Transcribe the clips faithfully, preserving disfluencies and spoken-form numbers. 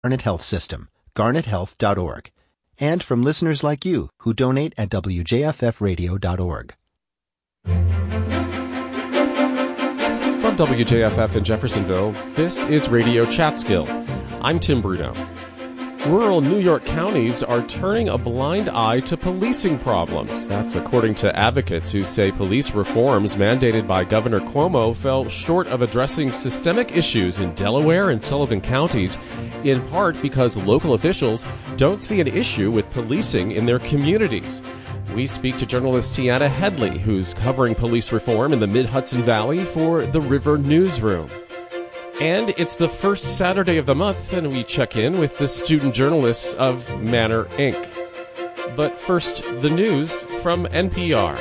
Garnet Health System, garnet health dot org. And from listeners like you who donate at w j f f radio dot org. From W J F F in Jeffersonville, this is Radio Chatskill. I'm Tim Bruno. Rural New York counties are turning a blind eye to policing problems. That's according to advocates who say police reforms mandated by Governor Cuomo fell short of addressing systemic issues in Delaware and Sullivan counties, in part because local officials don't see an issue with policing in their communities. We speak to journalist Tiana Headley, who's covering police reform in the Mid-Hudson Valley for the River Newsroom. And it's the first Saturday of the month, and we check in with the student journalists of Manor Incorporated. But first, the news from N P R.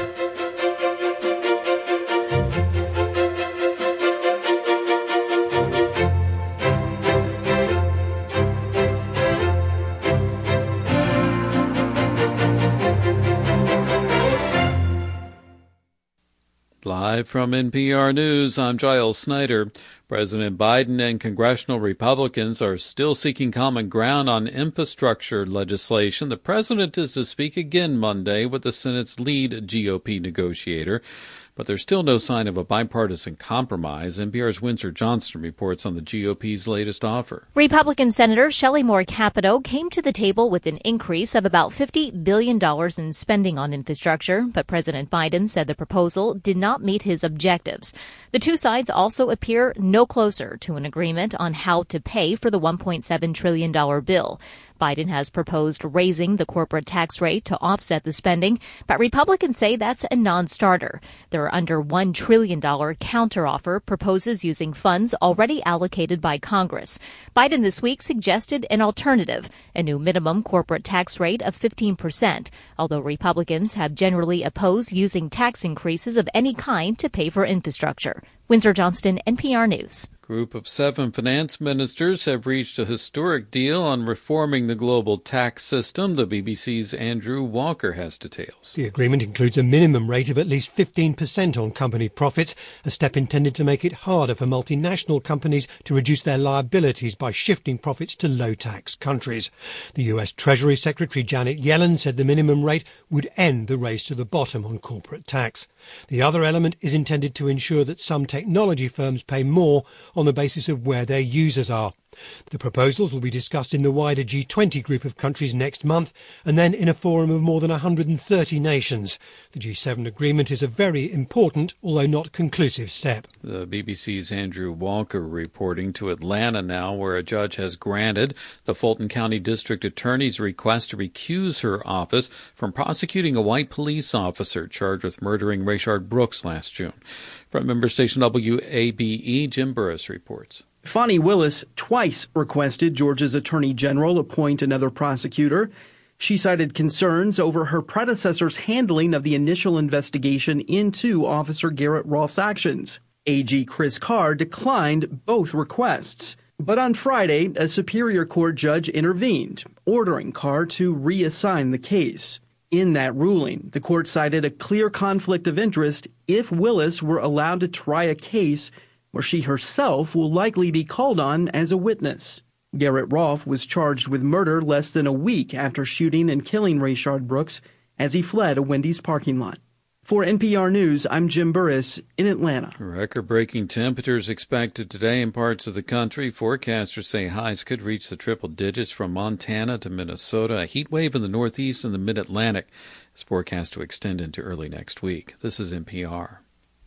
Live from N P R News, I'm Giles Snyder. President Biden and congressional Republicans are still seeking common ground on infrastructure legislation. The president is to speak again Monday with the Senate's lead G O P negotiator. But there's still no sign of a bipartisan compromise. N P R's Windsor Johnston reports on the G O P's latest offer. Republican Senator Shelley Moore Capito came to the table with an increase of about fifty billion dollars in spending on infrastructure, but President Biden said the proposal did not meet his objectives. The two sides also appear no closer to an agreement on how to pay for the one point seven trillion dollars bill. Biden has proposed raising the corporate tax rate to offset the spending, but Republicans say that's a non-starter. Their under one trillion dollars counteroffer proposes using funds already allocated by Congress. Biden this week suggested an alternative, a new minimum corporate tax rate of fifteen percent, although Republicans have generally opposed using tax increases of any kind to pay for infrastructure. Windsor Johnston, N P R News. A group of seven finance ministers have reached a historic deal on reforming the global tax system. The B B C's Andrew Walker has details. The agreement includes a minimum rate of at least fifteen percent on company profits, a step intended to make it harder for multinational companies to reduce their liabilities by shifting profits to low-tax countries. The U S Treasury Secretary Janet Yellen said the minimum rate would end the race to the bottom on corporate tax. The other element is intended to ensure that some technology firms pay more on the basis of where their users are. The proposals will be discussed in the wider G twenty group of countries next month and then in a forum of more than one hundred thirty nations. The G seven agreement is a very important, although not conclusive, step. The B B C's Andrew Walker reporting to Atlanta now, where a judge has granted the Fulton County District Attorney's request to recuse her office from prosecuting a white police officer charged with murdering Rayshard Brooks last June. From member station W A B E, Jim Burris reports. Fani Willis twice requested Georgia's Attorney General appoint another prosecutor. She cited concerns over her predecessor's handling of the initial investigation into Officer Garrett Rolfe's actions. A G Chris Carr declined both requests. But on Friday, a Superior Court judge intervened, ordering Carr to reassign the case. In that ruling, the court cited a clear conflict of interest if Willis were allowed to try a case where she herself will likely be called on as a witness. Garrett Rolfe was charged with murder less than a week after shooting and killing Rayshard Brooks as he fled a Wendy's parking lot. For N P R News, I'm Jim Burris in Atlanta. Record-breaking temperatures expected today in parts of the country. Forecasters say highs could reach the triple digits from Montana to Minnesota. A heat wave in the northeast and the mid-Atlantic is forecast to extend into early next week. This is N P R.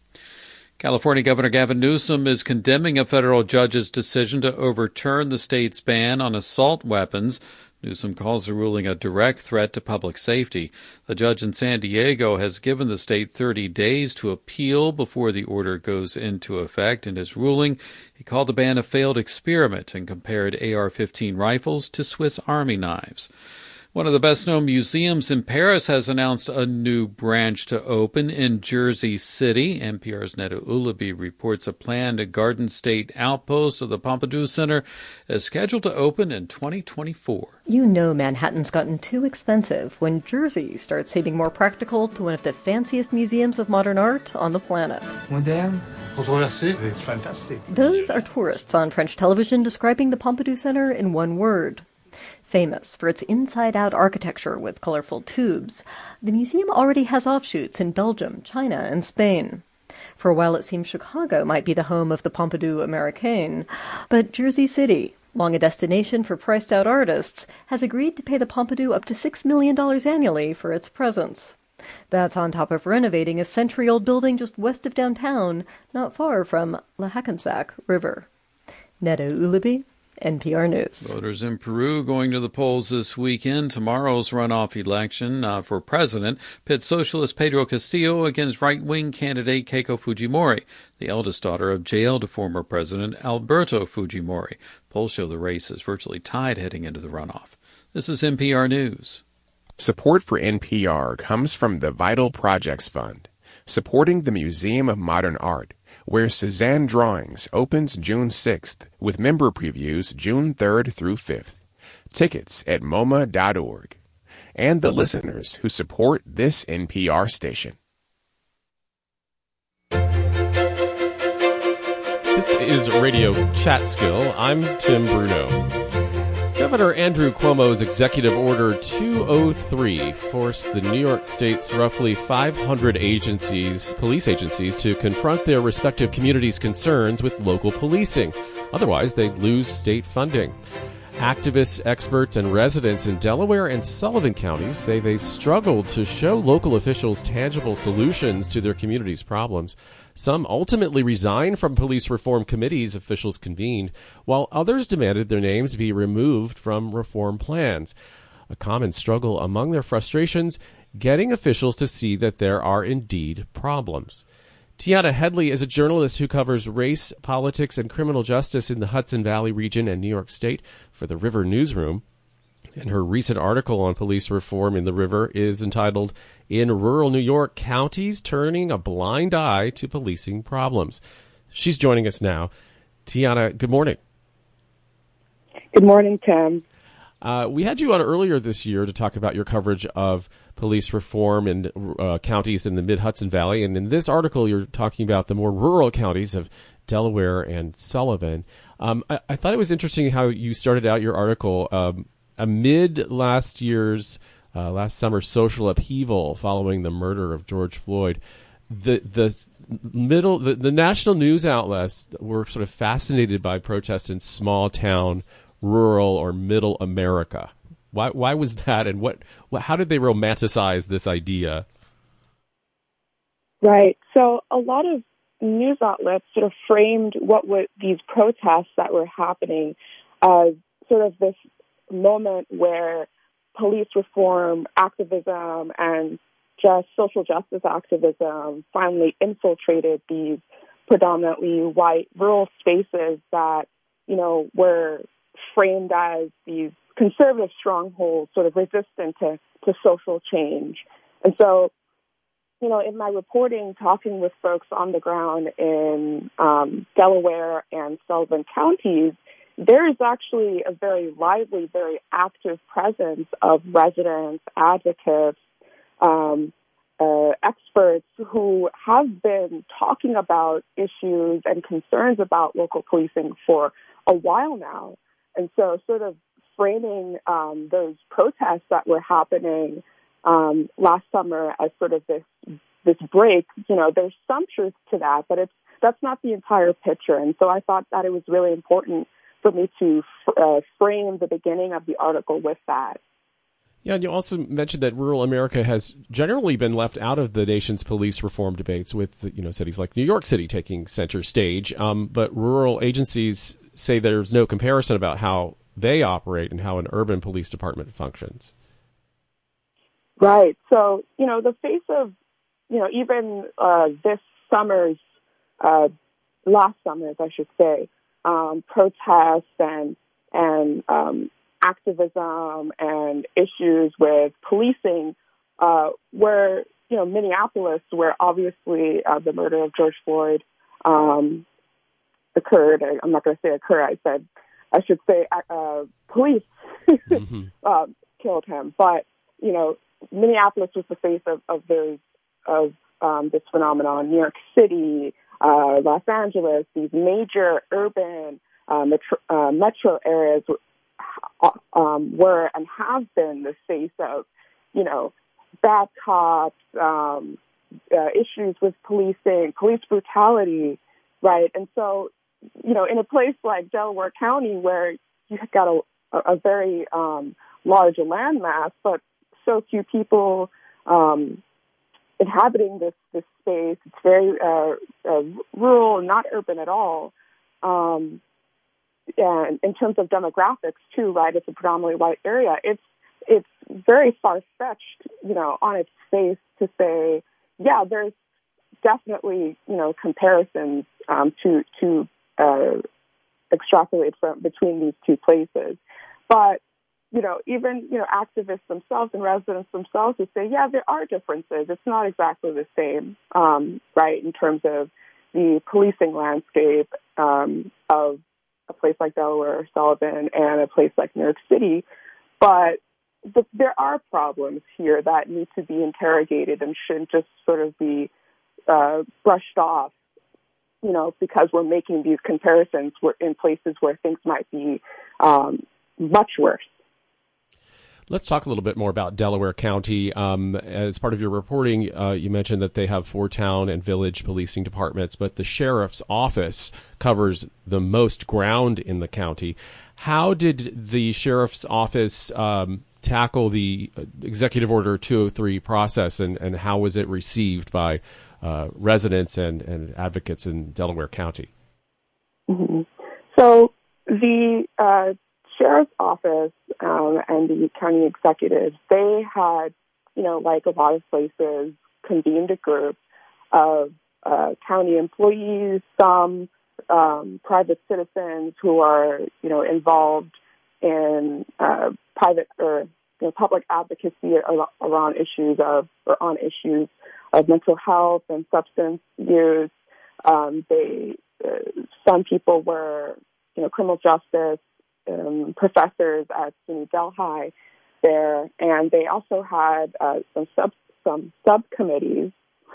California Governor Gavin Newsom is condemning a federal judge's decision to overturn the state's ban on assault weapons. Newsom calls the ruling a direct threat to public safety. The judge in San Diego has given the state thirty days to appeal before the order goes into effect. In his ruling, he called the ban a failed experiment and compared A R fifteen rifles to Swiss Army knives. One of the best-known museums in Paris has announced a new branch to open in Jersey City. N P R's Neda Ulaby reports a planned Garden State outpost of the Pompidou Center is scheduled to open in twenty twenty-four. You know Manhattan's gotten too expensive when Jersey starts seeming more practical to one of the fanciest museums of modern art on the planet. Moderne, controversé, it's fantastic. Those are tourists on French television describing the Pompidou Center in one word. Famous for its inside-out architecture with colorful tubes, the museum already has offshoots in Belgium, China, and Spain. For a while it seemed Chicago might be the home of the Pompidou Americaine, but Jersey City, long a destination for priced-out artists, has agreed to pay the Pompidou up to six million dollars annually for its presence. That's on top of renovating a century-old building just west of downtown, not far from the Hackensack River. Neda Ulaby, N P R News. Voters in Peru going to the polls this weekend. Tomorrow's runoff election uh, for president pits socialist Pedro Castillo against right-wing candidate Keiko Fujimori, the eldest daughter of jailed former President Alberto Fujimori. Polls show the race is virtually tied heading into the runoff. This is N P R News. Support for N P R comes from the Vital Projects Fund, supporting the Museum of Modern Art, where Cézanne Drawings opens June sixth with member previews June third through fifth. Tickets at M O M A dot org. And the listeners who support this N P R station. This is Radio Chatskill. I'm Tim Bruno. Governor Andrew Cuomo's Executive Order two oh three forced the New York State's roughly five hundred agencies, police agencies, to confront their respective communities' concerns with local policing. Otherwise, they'd lose state funding. Activists, experts, and residents in Delaware and Sullivan counties say they struggled to show local officials tangible solutions to their community's problems. Some ultimately resigned from police reform committees officials convened, while others demanded their names be removed from reform plans. A common struggle among their frustrations, getting officials to see that there are indeed problems. Tiana Headley is a journalist who covers race, politics, and criminal justice in the Hudson Valley region and New York State for the River Newsroom. And her recent article on police reform in the River is entitled, "In Rural New York, Counties Turning a Blind Eye to Policing Problems." She's joining us now. Tiana, good morning. Good morning, Tim. Uh, we had you on earlier this year to talk about your coverage of police reform in uh, counties in the mid-Hudson Valley. And in this article, you're talking about the more rural counties of Delaware and Sullivan. Um, I, I thought it was interesting how you started out your article um, amid last year's, uh, last summer's social upheaval following the murder of George Floyd. The the middle the, the national news outlets were sort of fascinated by protests in small town, rural or middle America. Why why was that, and what, what how did they romanticize this idea? Right. So a lot of news outlets sort of framed what were these protests that were happening as sort of this moment where police reform activism and just social justice activism finally infiltrated these predominantly white rural spaces that, you know, were framed as these conservative strongholds, sort of resistant to, to social change. And so, you know, in my reporting, talking with folks on the ground in um, Delaware and Sullivan counties, there is actually a very lively, very active presence of residents, advocates, um, uh, experts who have been talking about issues and concerns about local policing for a while now. And so sort of framing um, those protests that were happening um, last summer as sort of this this break, you know, there's some truth to that, but it's that's not the entire picture. And so I thought that it was really important for me to uh, frame the beginning of the article with that. Yeah, and you also mentioned that rural America has generally been left out of the nation's police reform debates, with, you know, cities like New York City taking center stage. Um, but rural agencies say there's no comparison about how they operate and how an urban police department functions. Right. So, you know, the face of, you know, even uh, this summer's, uh, last summer's, I should say, um, protests and and um, activism and issues with policing, uh, where, you know, Minneapolis, where obviously uh, the murder of George Floyd um, occurred. I'm not going to say occurred. I said, I should say uh, police mm-hmm. uh, killed him. But, you know, Minneapolis was the face of, of, those, of um, this phenomenon. New York City, uh, Los Angeles, these major urban uh, metro, uh, metro areas um, were and have been the face of, you know, bad cops, um, uh, issues with policing, police brutality, right? And so, you know, in a place like Delaware County where you've got a, a very um, large landmass, but so few people um, inhabiting this, this space, it's very uh, uh, rural, not urban at all. Um, and in terms of demographics, too, right, it's a predominantly white area. It's it's very far-fetched, you know, on its face to say, yeah, there's definitely, you know, comparisons um, to to uh, extrapolate from between these two places. But, you know, even, you know, activists themselves and residents themselves would say, yeah, there are differences. It's not exactly the same, um, right, in terms of the policing landscape um, of a place like Delaware or Sullivan and a place like New York City. But But there are problems here that need to be interrogated and shouldn't just sort of be uh, brushed off, you know, because we're making these comparisons in places where things might be um, much worse. Let's talk a little bit more about Delaware County. Um, as part of your reporting, uh, you mentioned that they have four town and village policing departments, but the sheriff's office covers the most ground in the county. How did the sheriff's office um, tackle the Executive Order two oh three process, and, and how was it received by uh, residents and, and advocates in Delaware County? Mm-hmm. So the uh, sheriff's office um, and the county executives, they had, you know, like a lot of places, convened a group of uh, county employees, some um, private citizens who are, you know, involved in uh, private or you know, public advocacy around issues of or on issues of mental health and substance use. Um, they uh, some people were you know criminal justice um, professors at SUNY Delhi there, and they also had uh, some sub some subcommittees.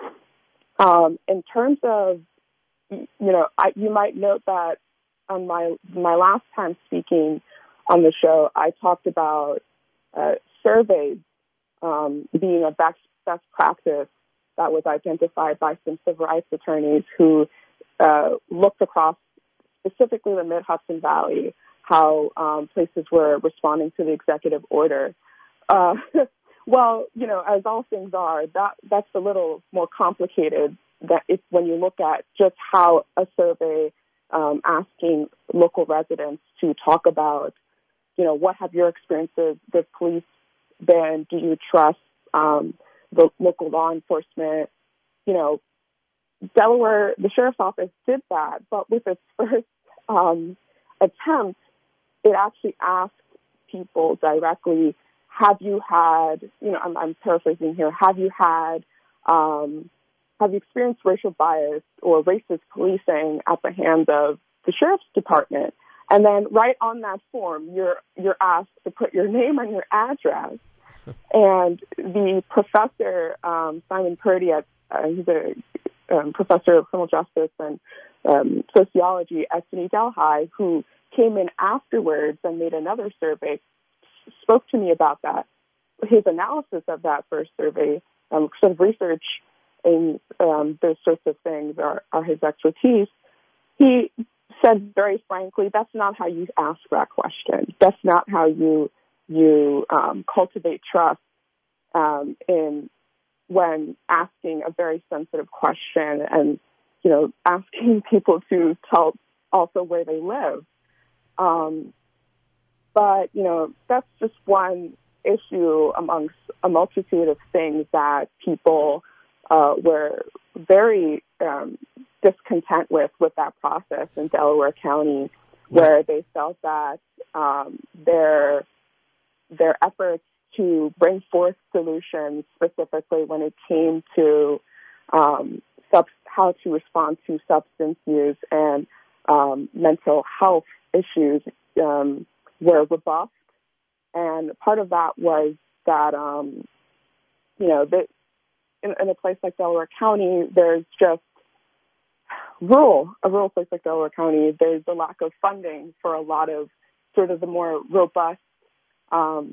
Um, in terms of you know, I, you might note that on my my last time speaking on the show, I talked about uh, surveys um, being a best, best practice that was identified by some civil rights attorneys who uh, looked across specifically the Mid-Hudson Valley, how um, places were responding to the executive order. Uh, well, you know, as all things are, that that's a little more complicated that if when you look at just how a survey um, asking local residents to talk about, you know, what have your experiences with police been? Do you trust um, the local law enforcement? You know, Delaware, the sheriff's office did that, but with its first um, attempt, it actually asked people directly, have you had, you know, I'm, I'm paraphrasing here, have you had, um, have you experienced racial bias or racist policing at the hands of the sheriff's department? And then right on that form, you're you're asked to put your name and your address. And the professor, um, Simon Purdy, at, uh, he's a um, professor of criminal justice and um, sociology at SUNY Delhi, who came in afterwards and made another survey, spoke to me about that. His analysis of that first survey, um, sort of research in um, those sorts of things are, are his expertise. He said very frankly, that's not how you ask that question. That's not how you you um, cultivate trust um, in when asking a very sensitive question and, you know, asking people to tell also where they live. Um, but, you know, that's just one issue amongst a multitude of things that people uh, were very um, discontent with, with that process in Delaware County, where they felt that um, their their efforts to bring forth solutions, specifically when it came to um, sub- how to respond to substance use and um, mental health issues, um, were rebuffed. And part of that was that, um, you know, that in, in a place like Delaware County, there's just rural, a rural place like Delaware County, there's a lack of funding for a lot of sort of the more robust um,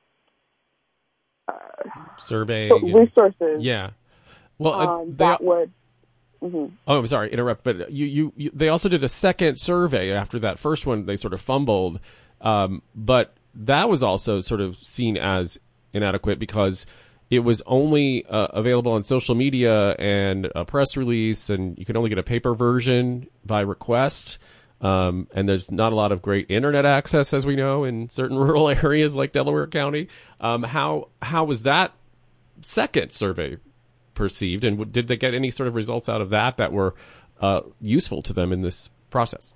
uh, surveying resources. And, yeah. Well, uh, um, they, that would. Mm-hmm. Oh, I'm sorry, interrupt. But you, you, you, they also did a second survey after that first one. They sort of fumbled, um, but that was also sort of seen as inadequate because it was only uh, available on social media and a press release, and you could only get a paper version by request. Um, and there's not a lot of great internet access, as we know, in certain rural areas like Delaware County. Um, how how was that second survey perceived, and did they get any sort of results out of that that were uh, useful to them in this process?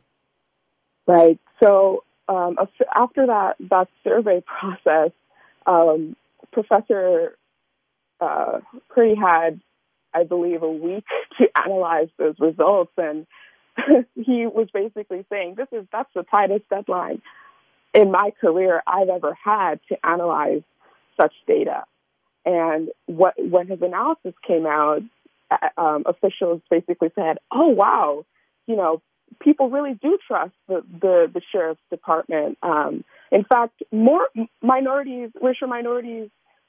Right. So um, after that that survey process, um, Professor uh, Purdy had, I believe, a week to analyze those results, and he was basically saying, "This is that's the tightest deadline in my career I've ever had to analyze such data." And what, when his analysis came out, um, officials basically said, "Oh, wow, you know, people really do trust the, the, the sheriff's department. Um, in fact, more minorities, racial minorities,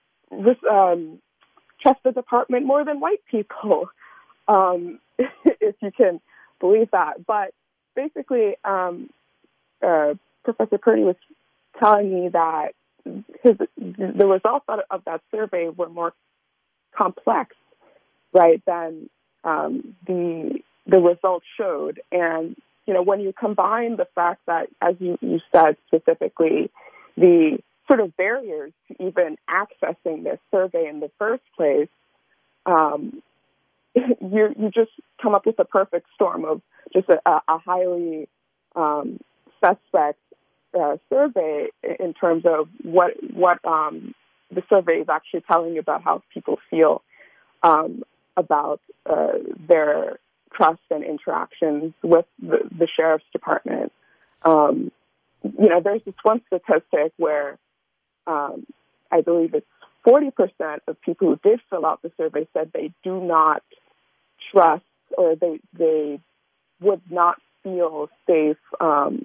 um, trust the department more than white people," um, if you can believe that. But basically, um, uh, Professor Purdy was telling me that his, the results of that survey were more complex, right, than um, the the results showed. And, you know, when you combine the fact that, as you, you said specifically, the sort of barriers to even accessing this survey in the first place, um, you you just come up with a perfect storm of just a, a highly um, suspect uh, survey in terms of what what um, the survey is actually telling you about how people feel um, about uh, their trust and interactions with the, the sheriff's department. Um, you know, there's this one statistic where um, I believe it's forty percent of people who did fill out the survey said they do not trust, or they they would not feel safe um,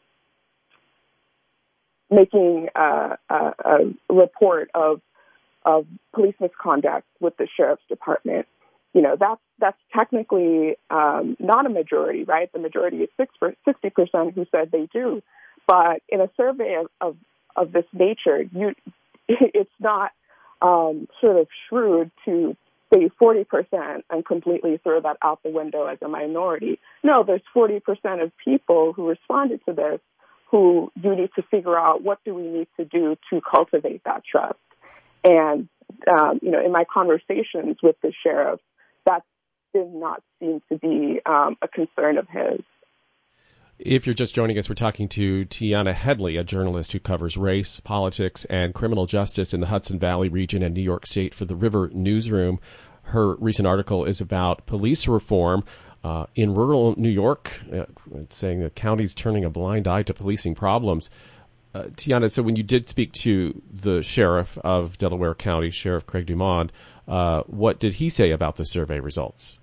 making a, a, a report of of police misconduct with the sheriff's department. You know, that's that's technically um, not a majority, right? The majority is sixty percent who said they do. But in a survey of, of, of this nature, you it's not um, sort of shrewd to say forty percent and completely throw that out the window as a minority. No, there's forty percent of people who responded to this who you need to figure out what do we need to do to cultivate that trust. And, um, you know, in my conversations with the sheriff, that did not seem to be um, a concern of his. If you're just joining us, we're talking to Tiana Headley, a journalist who covers race, politics, and criminal justice in the Hudson Valley region and New York State for the River Newsroom. Her recent article is about police reform uh, in rural New York, uh, saying the county's turning a blind eye to policing problems. Uh, Tiana, so when you did speak to the sheriff of Delaware County, Sheriff Craig Dumond, uh, what did he say about the survey results?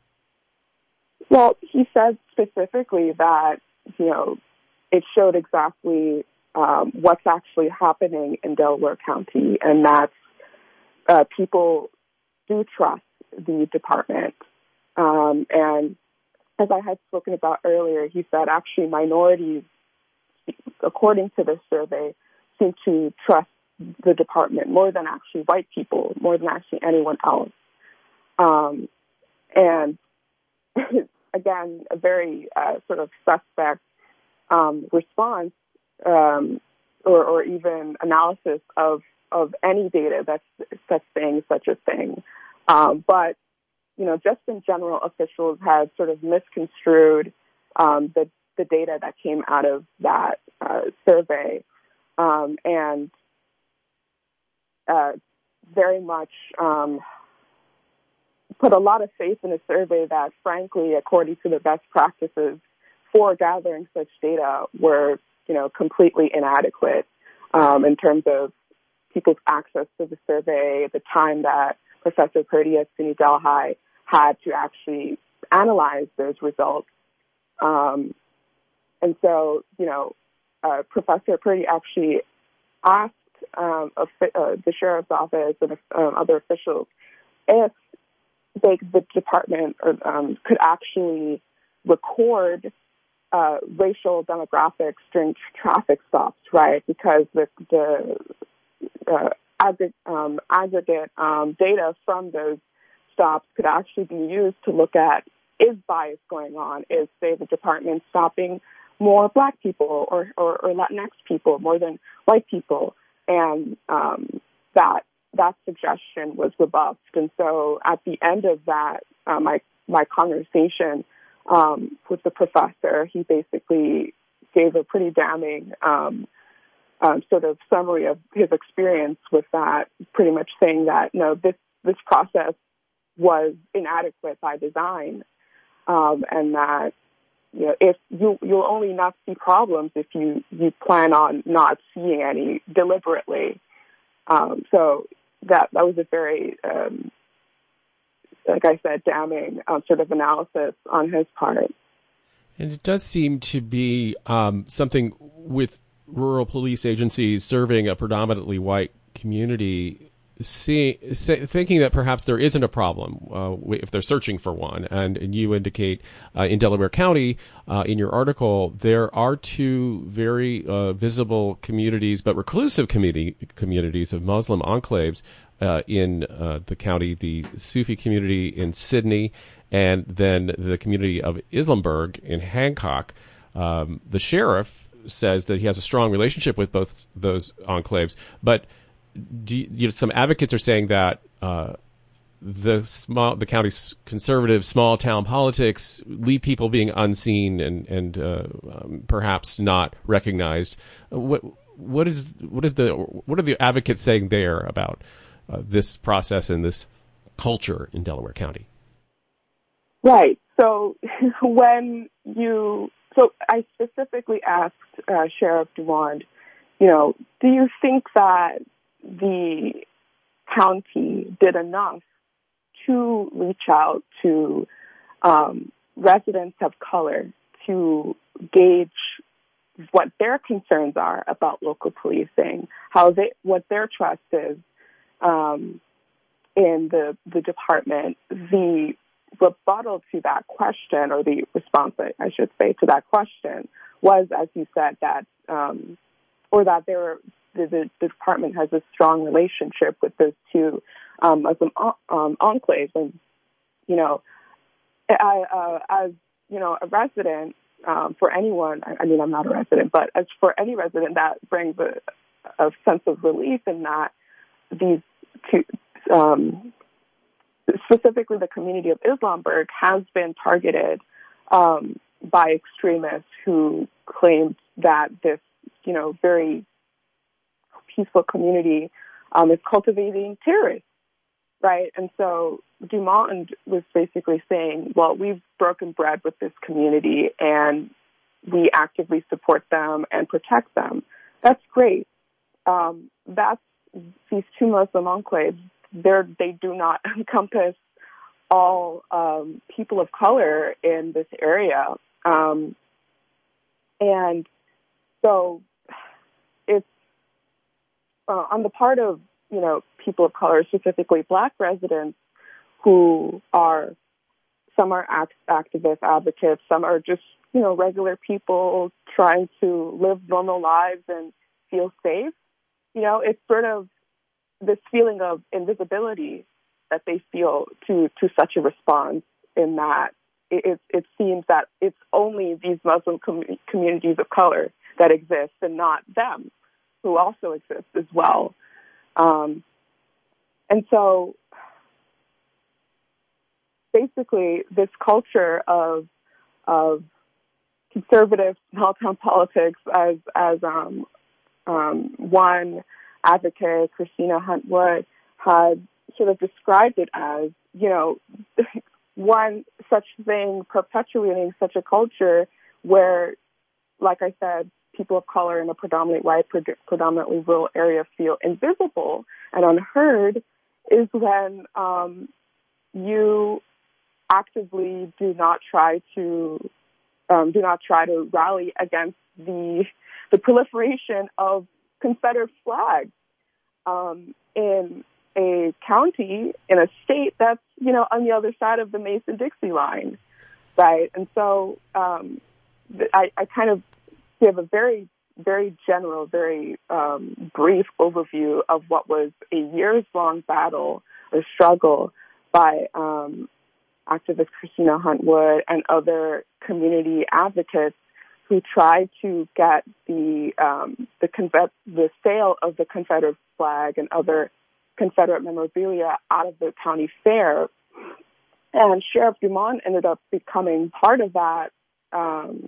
Well, he said specifically that, you know, it showed exactly um, what's actually happening in Delaware County, and that uh, people do trust the department. Um, and as I had spoken about earlier, he said actually minorities, according to this survey, seem to trust the department more than actually white people, more than actually anyone else. Um, and again, a very uh, sort of suspect um, response um, or, or even analysis of, of any data that's, that's saying such a thing. Um, but, you know, just in general, officials had sort of misconstrued um, the, the data that came out of that uh, survey. um, and uh, very much um, put a lot of faith in a survey that, frankly, according to the best practices for gathering such data, were, you know, completely inadequate um, in terms of people's access to the survey, the time that Professor Purdy at SUNY Delhi had to actually analyze those results. Um, and so, you know, uh, Professor Purdy actually asked um, a, uh, the sheriff's office and um, other officials if they, the department or, um, could actually record uh, racial demographics during traffic stops, right? Because the, the uh, aggregate, um, aggregate um, data from those stops could actually be used to look at, is bias going on? Is, say, the department stopping more Black people or, or, or Latinx people more than white people? And um, that that suggestion was rebuffed. And so at the end of that, uh, my my conversation um, with the professor, he basically gave a pretty damning um, um, sort of summary of his experience with that, pretty much saying that, no, this, this process was inadequate by design, um, and that, you know, if you, you'll only not see problems if you, you plan on not seeing any deliberately. Um, so that, that was a very, um, like I said, damning um, sort of analysis on his part. And it does seem to be um, something with rural police agencies serving a predominantly white community, see, say, thinking that perhaps there isn't a problem uh, if they're searching for one. And, and you indicate uh, in Delaware County, uh, in your article, there are two very uh, visible communities, but reclusive community, communities of Muslim enclaves uh, in uh, the county, the Sufi community in Sydney, and then the community of Islamburg in Hancock. Um, the sheriff says that he has a strong relationship with both those enclaves, but do you, you know, some advocates are saying that uh, the small, the county's conservative small town politics leave people being unseen and and uh, um, perhaps not recognized. What what is what is the what are the advocates saying there about uh, this process and this culture in Delaware County? Right. So when you so I specifically asked uh, Sheriff DeWand, you know, do you think that the county did enough to reach out to um, residents of color to gauge what their concerns are about local policing, how they, what their trust is um, in the the department? The rebuttal to that question, or the response, I should say, to that question was, as you said, that um, or that there were. The, the, the department has a strong relationship with those two um, Muslim um, enclaves. And, you know, I, uh, as, you know, a resident, um, for anyone, I, I mean, I'm not a resident, but as for any resident, that brings a, a sense of relief in that these two, um, specifically the community of Islamburg, has been targeted um, by extremists who claimed that this, you know, very peaceful community um, is cultivating terrorists, right? And so Dumont was basically saying, well, we've broken bread with this community and we actively support them and protect them. That's great. Um, that's these two Muslim enclaves. They're, they do not encompass all um, people of color in this area. Um, and so it's, Uh, on the part of, you know, people of color, specifically Black residents, who are, some are act- activist advocates, some are just, you know, regular people trying to live normal lives and feel safe. You know, it's sort of this feeling of invisibility that they feel to, to such a response, in that it, it, it seems that it's only these Muslim com- communities of color that exist and not them, who also exist as well. Um, and so basically this culture of of conservative small-town politics, as as um, um, one advocate, Christina Hunt Wood, had sort of described it as, you know, one such thing perpetuating such a culture where, like I said, people of color in a predominantly white, predominantly rural area feel invisible and unheard is when um, you actively do not try to um, do not try to rally against the the proliferation of Confederate flags um, in a county, in a state that's, you know, on the other side of the Mason-Dixie line, right? And so um, I, I kind of give a very, very general, very um, brief overview of what was a years-long battle or struggle by um, activist Christina Hunt Wood and other community advocates who tried to get the um, the, Conve- the sale of the Confederate flag and other Confederate memorabilia out of the county fair. And Sheriff Dumont ended up becoming part of that, um,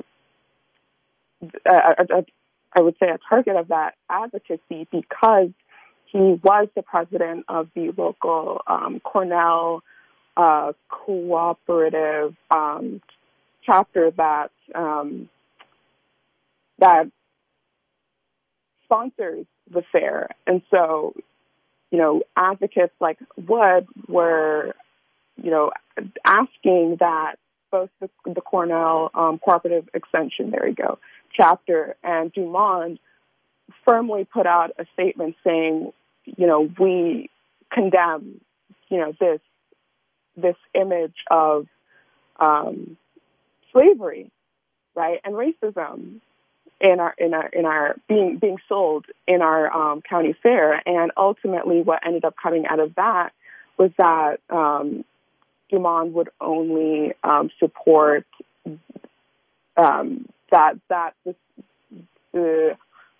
I, I, I would say a target of that advocacy because he was the president of the local um, Cornell uh, cooperative um, chapter that um, that sponsors the fair. And so, you know, advocates like Wood were, you know, asking that both the, the Cornell um, Cooperative Extension, there you go, chapter and Dumont firmly put out a statement saying, you know, we condemn, you know, this this image of um, slavery, right, and racism in our in our in our being being sold in our um, county fair. And ultimately, what ended up coming out of that was that um, Dumont would only um, support um, that that this, the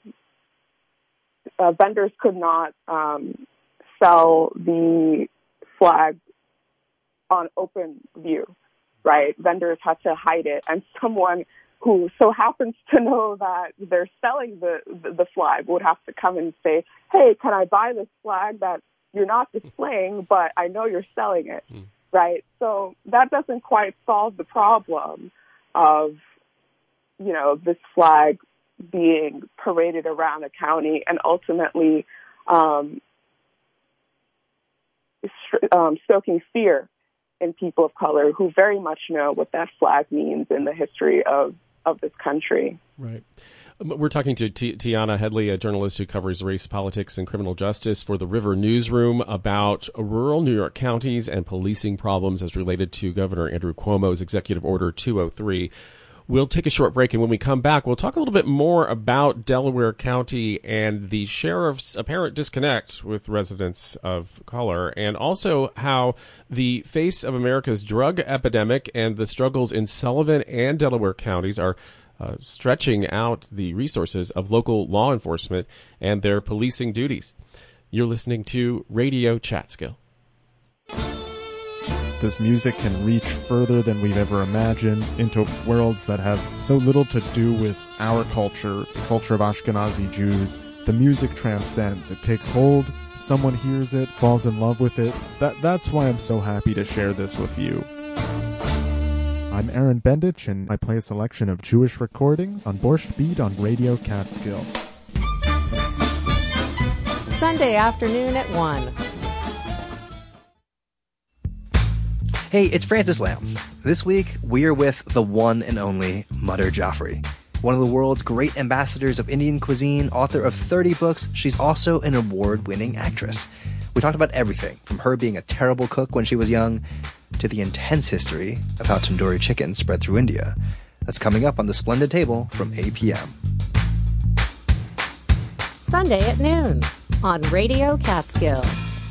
uh, vendors could not um, sell the flag on open view, right? Vendors had to hide it, and someone who so happens to know that they're selling the, the, the flag would have to come and say, hey, can I buy this flag that you're not displaying, but I know you're selling it, mm. right? So that doesn't quite solve the problem of, you know, this flag being paraded around a county and ultimately um, um, stoking fear in people of color who very much know what that flag means in the history of, of this country. Right. We're talking to T- Tiana Headley, a journalist who covers race, politics, and criminal justice for the River Newsroom, about rural New York counties and policing problems as related to Governor Andrew Cuomo's Executive Order two oh three. We'll take a short break, and when we come back, we'll talk a little bit more about Delaware County and the sheriff's apparent disconnect with residents of color, and also how the face of America's drug epidemic and the struggles in Sullivan and Delaware counties are uh, stretching out the resources of local law enforcement and their policing duties. You're listening to Radio Chatskill. This music can reach further than we've ever imagined into worlds that have so little to do with our culture, the culture of Ashkenazi Jews. The music transcends. It takes hold. Someone hears it, falls in love with it. That, that's why I'm so happy to share this with you. I'm Aaron Bendich, and I play a selection of Jewish recordings on Borscht Beat on Radio Catskill. Sunday afternoon at one. Hey, it's Francis Lamb. This week, we're with the one and only Madhur Jaffrey. One of the world's great ambassadors of Indian cuisine, author of thirty books, she's also an award-winning actress. We talked about everything, from her being a terrible cook when she was young, to the intense history of how tandoori chicken spread through India. That's coming up on The Splendid Table from eight p.m. Sunday at noon on Radio Catskill.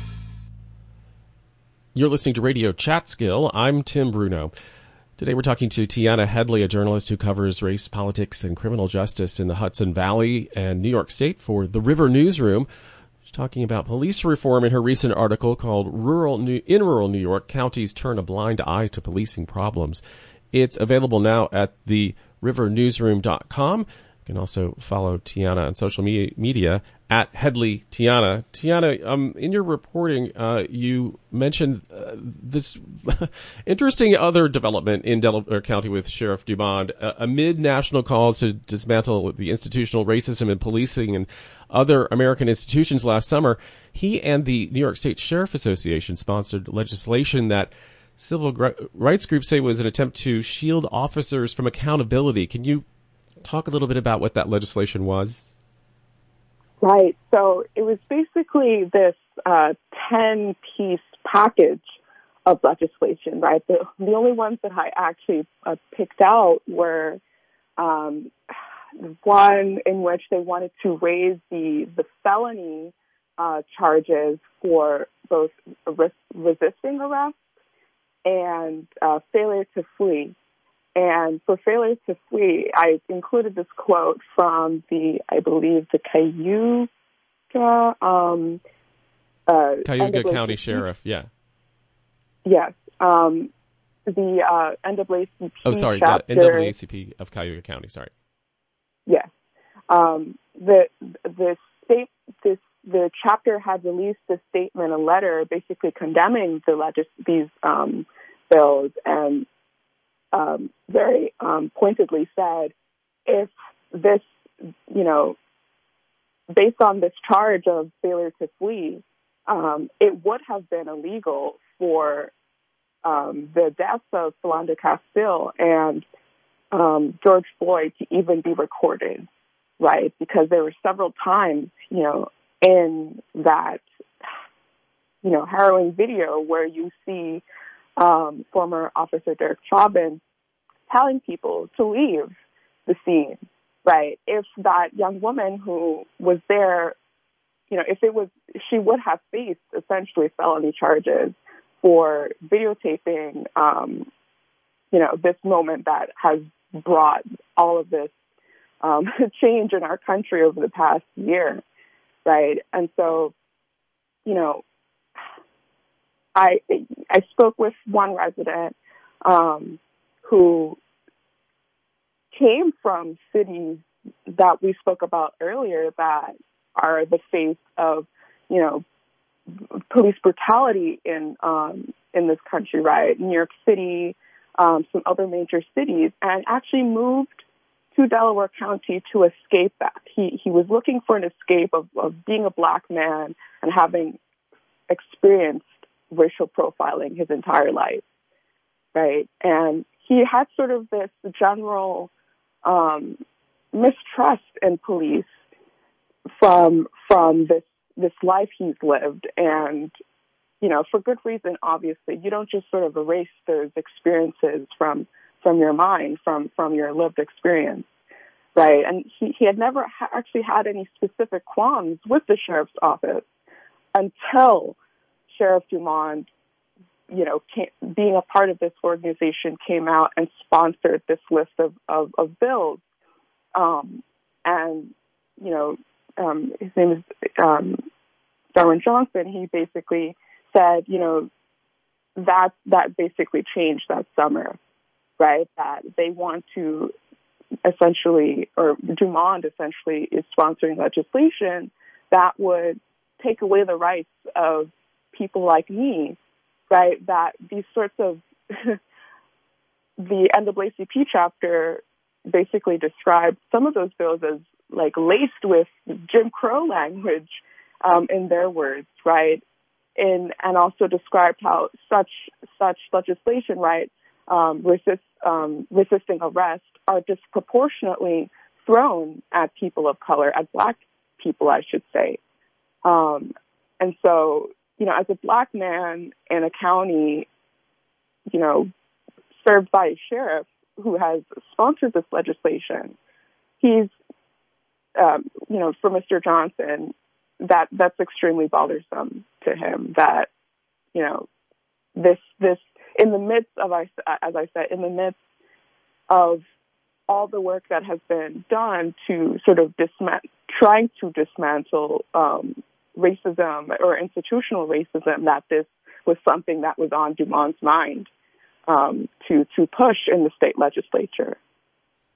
You're listening to Radio Chatskill. I'm Tim Bruno. Today we're talking to Tiana Headley, a journalist who covers race, politics, and criminal justice in the Hudson Valley and New York State for the River Newsroom. She's talking about police reform in her recent article called "Rural New- In Rural New York, Counties Turn a Blind Eye to Policing Problems." It's available now at the river newsroom dot com. You can also follow Tiana on social me- media at Headley Tiana. Tiana, um, in your reporting, uh, you mentioned uh, this interesting other development in Delaware County with Sheriff Dumond. Uh, amid national calls to dismantle the institutional racism in policing and other American institutions last summer, he and the New York State Sheriff Association sponsored legislation that civil gr- rights groups say was an attempt to shield officers from accountability. Can you talk a little bit about what that legislation was? Right. So it was basically this uh, ten-piece package of legislation, right? The, the only ones that I actually uh, picked out were um, one in which they wanted to raise the, the felony uh, charges for both res- resisting arrest and uh, failure to flee. And for failure to flee, I included this quote from the, I believe, the Cayuga, um, uh, Cayuga County Sheriff, yeah. Yes. Um, the uh, N double A C P Oh, sorry, chapter, N double A C P of Cayuga County, sorry. Yes. Um, the, the state, this, the chapter had released a statement, a letter, basically condemning the legis- these um, bills, and Um, very um, pointedly said, if this, you know, based on this charge of failure to flee, um, it would have been illegal for um, the deaths of Philando Castile and um, George Floyd to even be recorded, right? Because there were several times, you know, in that, you know, harrowing video where you see Um, former Officer Derek Chauvin telling people to leave the scene, right? If that young woman who was there, you know, if it was, she would have faced essentially felony charges for videotaping, um, you know, this moment that has brought all of this um, change in our country over the past year, right? And so, you know, I I spoke with one resident um, who came from cities that we spoke about earlier that are the face of, you know, police brutality in um, in this country, right? New York City, um, some other major cities, and actually moved to Delaware County to escape that. He he was looking for an escape of, of being a black man and having experienced racial profiling his entire life, right? And he had sort of this general um, mistrust in police from from this this life he's lived, and you know, for good reason. Obviously, you don't just sort of erase those experiences from from your mind, from from your lived experience, right? And he he had never ha- actually had any specific qualms with the sheriff's office until Sheriff Dumond, you know, came, being a part of this organization, came out and sponsored this list of, of, of bills. Um, and, you know, um, his name is um, Darwin Johnson. He basically said, you know, that that basically changed that summer, right? That they want to essentially, or Dumond essentially is sponsoring legislation that would take away the rights of people like me, right, that these sorts of, the N double A C P chapter basically described some of those bills as, like, laced with Jim Crow language, um, in their words, right, in, and also described how such such legislation, right, um, resist, um, resisting arrest are disproportionately thrown at people of color, at black people, I should say. Um, and so, you know, as a black man in a county, you know, served by a sheriff who has sponsored this legislation, he's, um, you know, for Mister Johnson, that that's extremely bothersome to him. That, you know, this this in the midst of, as I said, in the midst of all the work that has been done to sort of dismantle, trying to dismantle um, racism or institutional racism, that this was something that was on Dumond's mind um, to to push in the state legislature.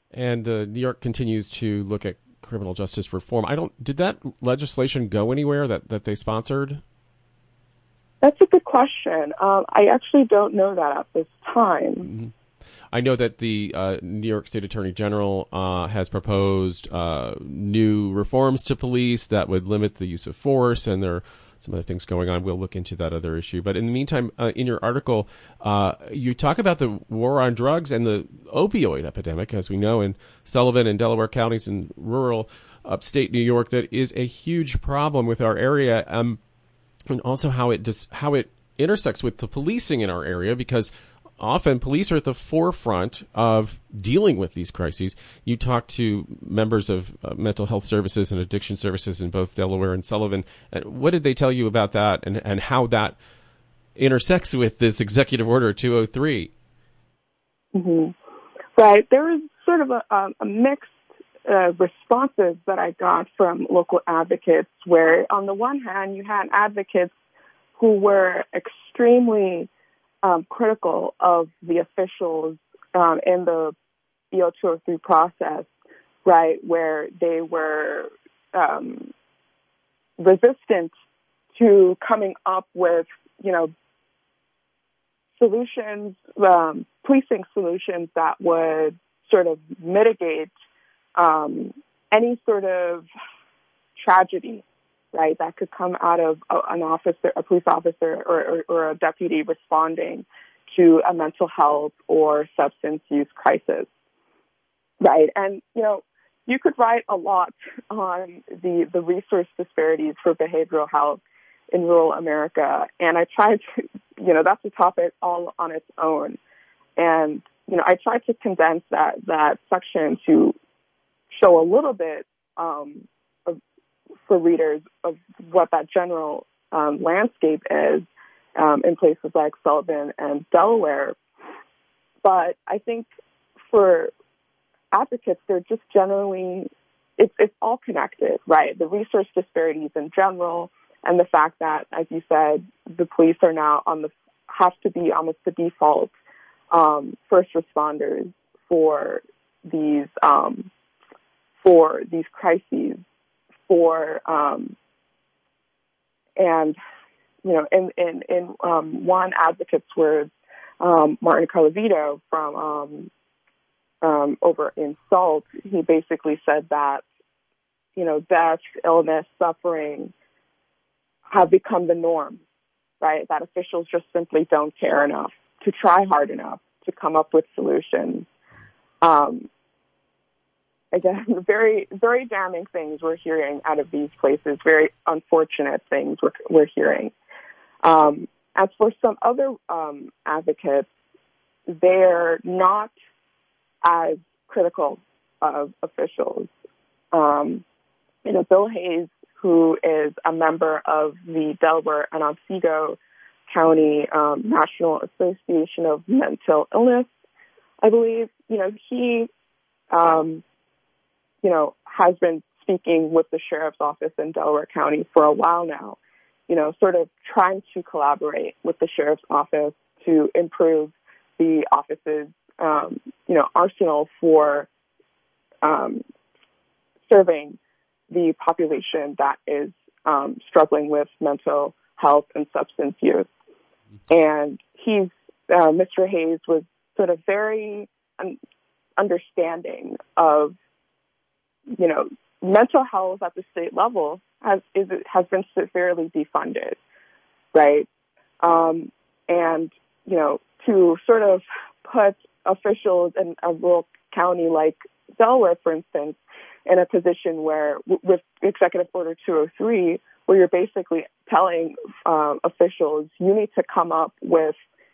and uh, New York continues to look at criminal justice reform. I don't. Did that legislation go anywhere that, that they sponsored? That's a good question. Um, I actually don't know that at this time. Mm-hmm. I know that the uh, New York State Attorney General uh, has proposed uh, new reforms to police that would limit the use of force, and there are some other things going on. We'll look into that other issue. But in the meantime, uh, in your article, uh, you talk about the war on drugs and the opioid epidemic, as we know, in Sullivan and Delaware counties in rural upstate New York, that is a huge problem with our area. Um, And also how it just how it intersects with the policing in our area, because often police are at the forefront of dealing with these crises. You talk to members of uh, mental health services and addiction services in both Delaware and Sullivan. And what did they tell you about that, and, and how that intersects with this Executive Order two oh three? Mm-hmm. Right. There was sort of a, a, a mixed Uh, responses that I got from local advocates, where on the one hand you had advocates who were extremely um, critical of the officials um, in the E O two oh three process, right, where they were um, resistant to coming up with, you know, solutions, um, policing solutions that would sort of mitigate Um, any sort of tragedy, right, that could come out of a, an officer, a police officer, or, or, or a deputy responding to a mental health or substance use crisis, right? And, you know, you could write a lot on the, the resource disparities for behavioral health in rural America, and I tried to, you know, that's a topic all on its own. And, you know, I tried to condense that, that section to show a little bit um, of, for readers of what that general um, landscape is um, in places like Sullivan and Delaware. But I think for advocates, they're just generally, it's, it's all connected, right? The resource disparities in general, and the fact that, as you said, the police are now on the, have to be almost the default um, first responders for these um for these crises, for, um, and, you know, in, in, in um, one advocate's words, um, Martin Carlovito from um, um, over in SALT, he basically said that, you know, death, illness, suffering have become the norm, right? That officials just simply don't care enough to try hard enough to come up with solutions. Um, Again, very, very damning things we're hearing out of these places, very unfortunate things we're, we're hearing. Um, as for some other um, advocates, they're not as critical of officials. Um, you know, Bill Hayes, who is a member of the Delaware and Otsego County um, National Association of Mental Illness, I believe, you know, he... Um, you know, has been speaking with the sheriff's office in Delaware County for a while now, you know, sort of trying to collaborate with the sheriff's office to improve the office's, um, you know, arsenal for um, serving the population that is um, struggling with mental health and substance use. And he's, uh, Mister Hayes was sort of very um, understanding of, you know, mental health at the state level has is has been severely defunded, right? Um, and, you know, to sort of put officials in a rural county like Delaware, for instance, in a position where, w- with Executive Order two oh three, where you're basically telling um, officials, you need to come up with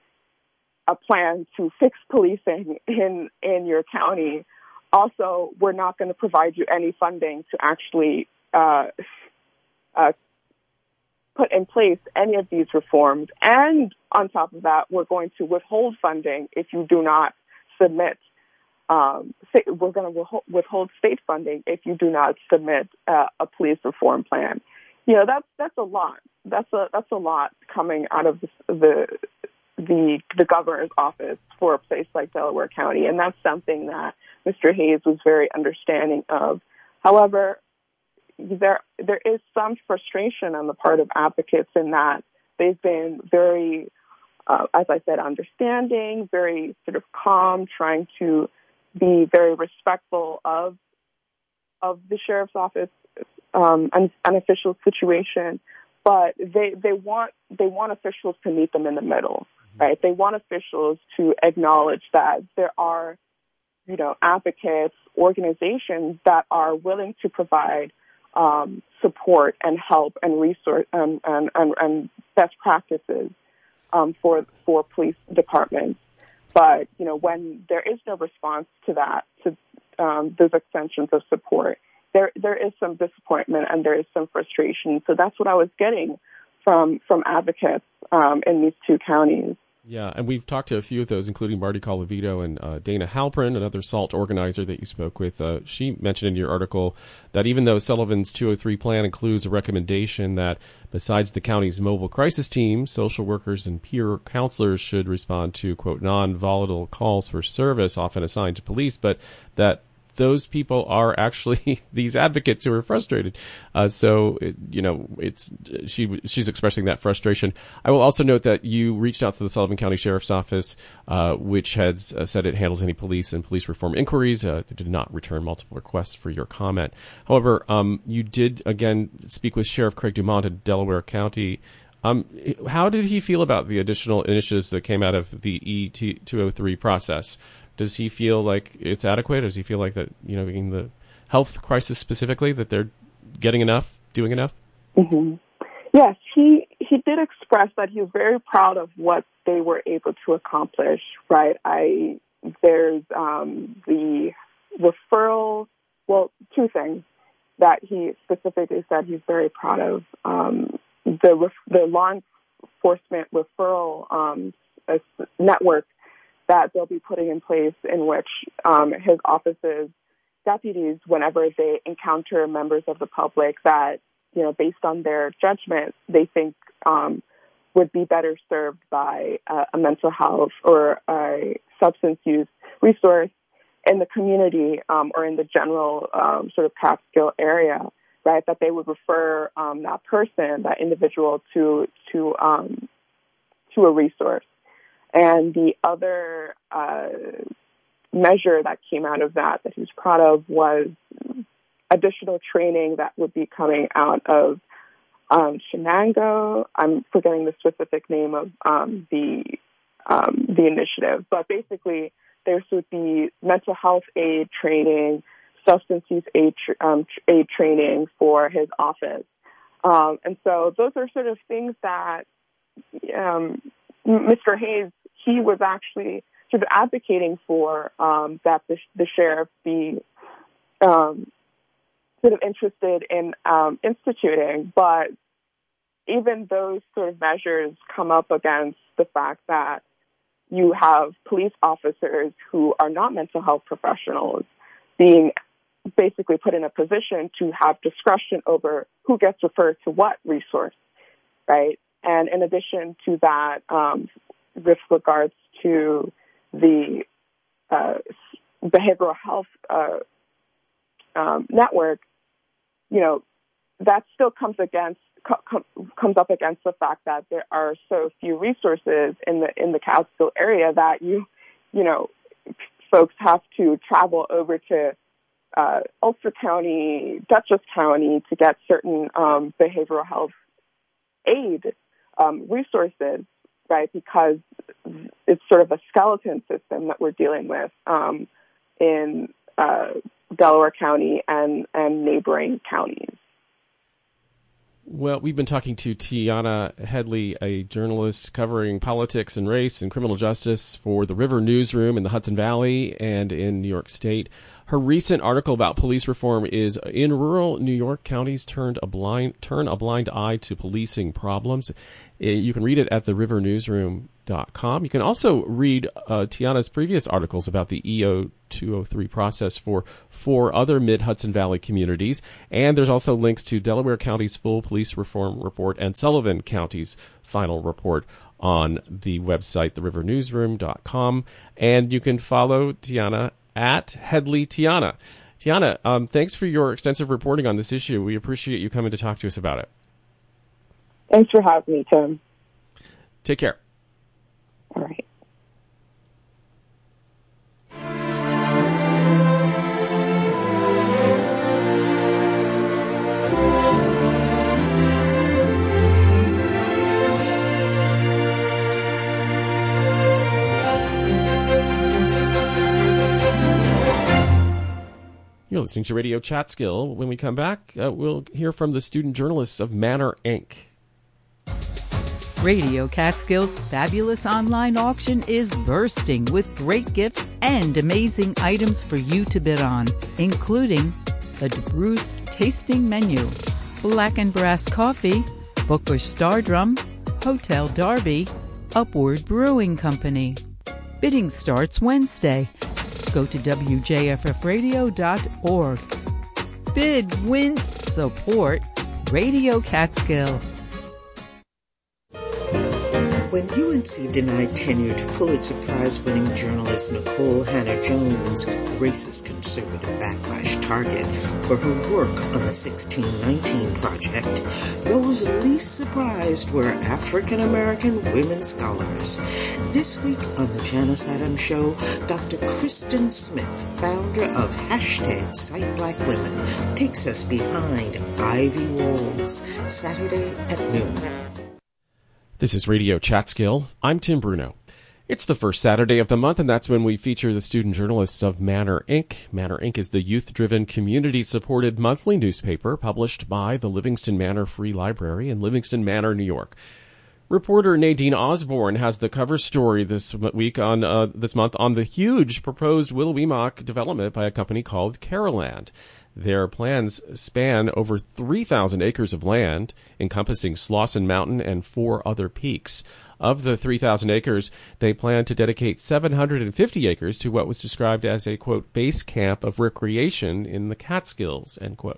a plan to fix policing in, in your county. Also, we're not going to provide you any funding to actually uh, uh, put in place any of these reforms. And on top of that, we're going to withhold funding if you do not submit. Um, we're going to withhold state funding if you do not submit uh, a police reform plan. You know, that's that's a lot. That's a that's a lot coming out of the the the, the governor's office for a place like Delaware County, and that's something that Mister Hayes was very understanding of. However, there there is some frustration on the part of advocates in that they've been very, uh, as I said, understanding, very sort of calm, trying to be very respectful of of the sheriff's office um, un- unofficial situation, but they they want they want officials to meet them in the middle, right? They want officials to acknowledge that there are, you know, advocates, organizations that are willing to provide um, support and help and resource um, and, and, and best practices um, for for police departments. But you know, when there is no response to that, to um, those extensions of support, there there is some disappointment and there is some frustration. So that's what I was getting from from advocates um, in these two counties. Yeah, and we've talked to a few of those, including Marty Colavito and uh, Dana Halprin, another SALT organizer that you spoke with. Uh, she mentioned in your article that even though Sullivan's two oh three plan includes a recommendation that besides the county's mobile crisis team, social workers and peer counselors should respond to, quote, non-volatile calls for service often assigned to police, but that those people are actually these advocates who are frustrated. Uh, so, it, you know, it's she she's expressing that frustration. I will also note that you reached out to the Sullivan County Sheriff's Office, uh, which has uh, said it handles any police and police reform inquiries. Uh, they did not return multiple requests for your comment. However, um, you did, again, speak with Sheriff Craig Dumont of Delaware County. Um, how did he feel about the additional initiatives that came out of the E two oh three process? Does he feel like it's adequate? Does he feel like that, you know, in the health crisis specifically, that they're getting enough, doing enough? Mm-hmm. Yes, he he did express that he was very proud of what they were able to accomplish. Right? I there's um, the referral. Well, two things that he specifically said he's very proud of. Um, the the law enforcement referral um, network that they'll be putting in place, in which um, his office's deputies, whenever they encounter members of the public that, you know, based on their judgment, they think um, would be better served by uh, a mental health or a substance use resource in the community um, or in the general um, sort of Catskill area, right, that they would refer um, that person, that individual, to to um, to a resource. And the other uh, measure that came out of that, that he was proud of, was additional training that would be coming out of um, Shenango. I'm forgetting the specific name of um, the um, the initiative, but basically there would be mental health aid training, substance use aid, um, aid training for his office. Um, and so those are sort of things that um, Mister Hayes, he was actually sort of advocating for, um, that the, the sheriff be um, sort of interested in um, instituting. But even those sort of measures come up against the fact that you have police officers who are not mental health professionals being basically put in a position to have discretion over who gets referred to what resource, right? And in addition to that, um, with regards to the uh, behavioral health uh, um, network, you know, that still comes against co- comes up against the fact that there are so few resources in the in the Catskill area that you, you know, folks have to travel over to uh, Ulster County, Dutchess County to get certain um, behavioral health aid um, resources. Right, because it's sort of a skeleton system that we're dealing with um, in uh, Delaware County and, and neighboring counties. Well, we've been talking to Tiana Headley, a journalist covering politics and race and criminal justice for the River Newsroom in the Hudson Valley and in New York State. Her recent article about police reform is "In Rural New York Counties Turned a Blind Turn a Blind Eye to Policing Problems." You can read it at the river newsroom dot com. You can also read uh, Tiana's previous articles about the E O two oh three process for four other mid-Hudson Valley communities. And there's also links to Delaware County's full police reform report and Sullivan County's final report on the website, the river newsroom dot com. And you can follow Tiana at Headley Tiana. Tiana, um, thanks for your extensive reporting on this issue. We appreciate you coming to talk to us about it. Thanks for having me, Tim. Take care. All right. You're listening to Radio Chatskill. When we come back, uh, we'll hear from the student journalists of Manor Incorporated. Radio Catskill's fabulous online auction is bursting with great gifts and amazing items for you to bid on, including the DeBruce tasting menu, Black and Brass Coffee, Bookbush Star Drum, Hotel Derby, Upward Brewing Company. Bidding starts Wednesday. Go to W J F F radio dot org. Bid, win, support Radio Catskill. When U N C denied tenure to Pulitzer Prize-winning journalist Nicole Hannah-Jones, racist conservative backlash target, for her work on the sixteen nineteen Project, those least surprised were African-American women scholars. This week on the Janice Adams Show, Doctor Kristen Smith, founder of hashtag Cite Black Women, takes us behind Ivy Walls, Saturday at noon. This is Radio Chatskill. I'm Tim Bruno. It's the first Saturday of the month, and that's when we feature the student journalists of Manor Incorporated. Manor Incorporated is the youth-driven, community-supported monthly newspaper published by the Livingston Manor Free Library in Livingston Manor, New York. Reporter Nadine Osborne has the cover story this week on uh, this month on the huge proposed Willowemoc development by a company called Caroland. Their plans span over three thousand acres of land, encompassing Slauson Mountain and four other peaks. Of the three thousand acres, they plan to dedicate seven hundred fifty acres to what was described as a, quote, base camp of recreation in the Catskills, end quote.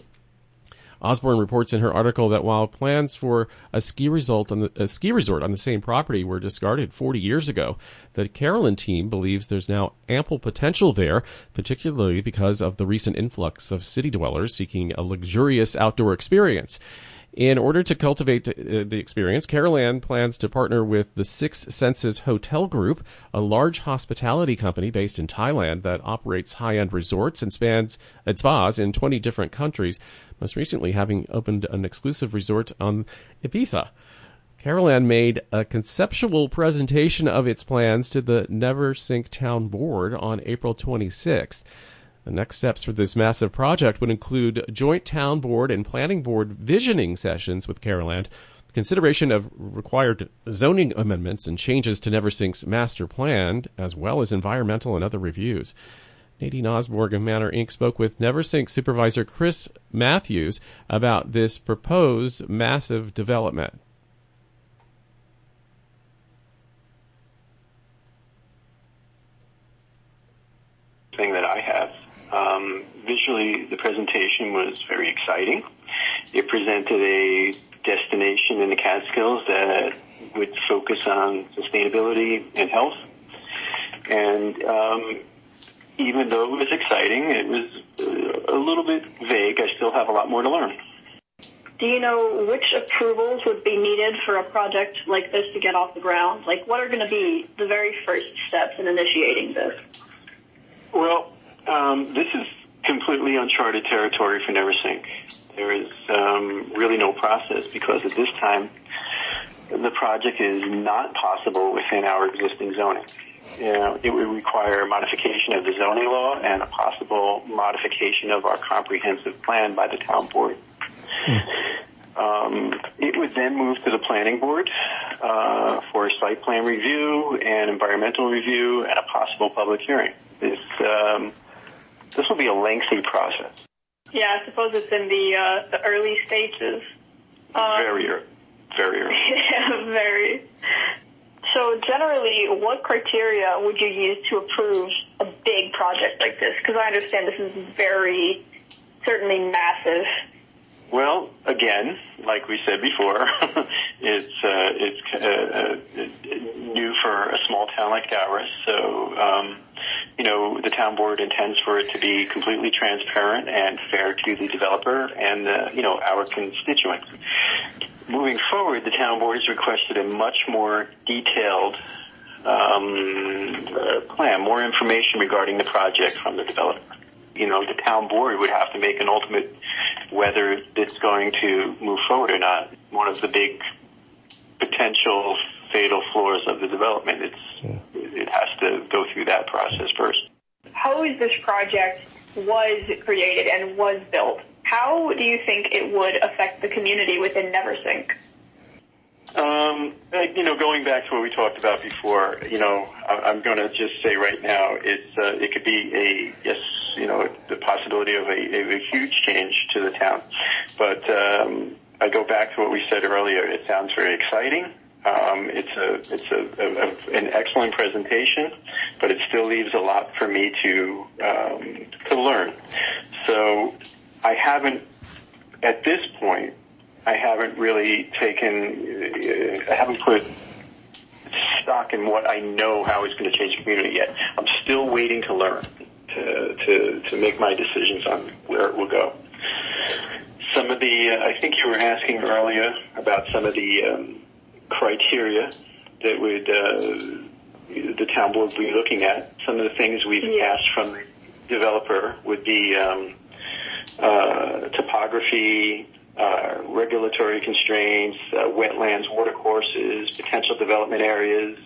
Osborne reports in her article that while plans for a ski resort on the, a ski resort on the same property were discarded forty years ago, the Caroland team believes there's now ample potential there, particularly because of the recent influx of city dwellers seeking a luxurious outdoor experience. In order to cultivate uh, the experience, Caroland plans to partner with the Six Senses Hotel Group, a large hospitality company based in Thailand that operates high-end resorts and spans and spas in twenty different countries, most recently having opened an exclusive resort on Ibiza. Caroland made a conceptual presentation of its plans to the Neversink Town Board on April twenty-sixth. The next steps for this massive project would include joint town board and planning board visioning sessions with Caroland, consideration of required zoning amendments and changes to Neversink's master plan, as well as environmental and other reviews. Nadine Osborne of Manor Incorporated spoke with Neversink supervisor Chris Matthews about this proposed massive development. Thing that I have. Um, visually, the presentation was very exciting. It presented a destination in the Catskills that would focus on sustainability and health. And um, even though it was exciting, it was a little bit vague. I still have a lot more to learn. Do you know which approvals would be needed for a project like this to get off the ground? Like, what are going to be the very first steps in initiating this? Well, um, this is completely uncharted territory for Neversink. There is um, really no process because at this time, the project is not possible within our existing zoning. You know, it would require modification of the zoning law and a possible modification of our comprehensive plan by the town board. Hmm. Um, it would then move to the planning board uh, for a site plan review and environmental review and a possible public hearing. This um, this will be a lengthy process. Yeah, I suppose it's in the uh, the early stages. Um, very early. Very early. Yeah, very. So generally, what criteria would you use to approve a big project like this? Because I understand this is very, certainly massive. Well, again, like we said before, it's uh, it's uh, uh, new for a small town like ours. So, um, you know, the town board intends for it to be completely transparent and fair to the developer and, uh, you know, our constituents. Moving forward, the town board has requested a much more detailed um, uh, plan, more information regarding the project from the developer. You know, the town board would have to make an ultimate whether it's going to move forward or not. One of the big potential fatal flaws of the development, it's, yeah. it has to go through that process first. How is this project was created and was built? How do you think it would affect the community within Neversink? Um, you know, going back to what we talked about before, you know, I'm going to just say right now, it's uh, it could be a yes, you know, the possibility of a, a, a huge change to the town. But um, I go back to what we said earlier. It sounds very exciting. Um, it's a it's a, a, a an excellent presentation, but it still leaves a lot for me to um, to learn. So I haven't at this point. I haven't really taken, I haven't put stock in what I know how it's going to change the community yet. I'm still waiting to learn, to to, to make my decisions on where it will go. Some of the, uh, I think you were asking earlier about some of the um, criteria that would uh, the town board would be looking at. Some of the things we've yeah. asked from the developer would be um, uh, topography, Uh, regulatory constraints, uh, wetlands, watercourses, potential development areas.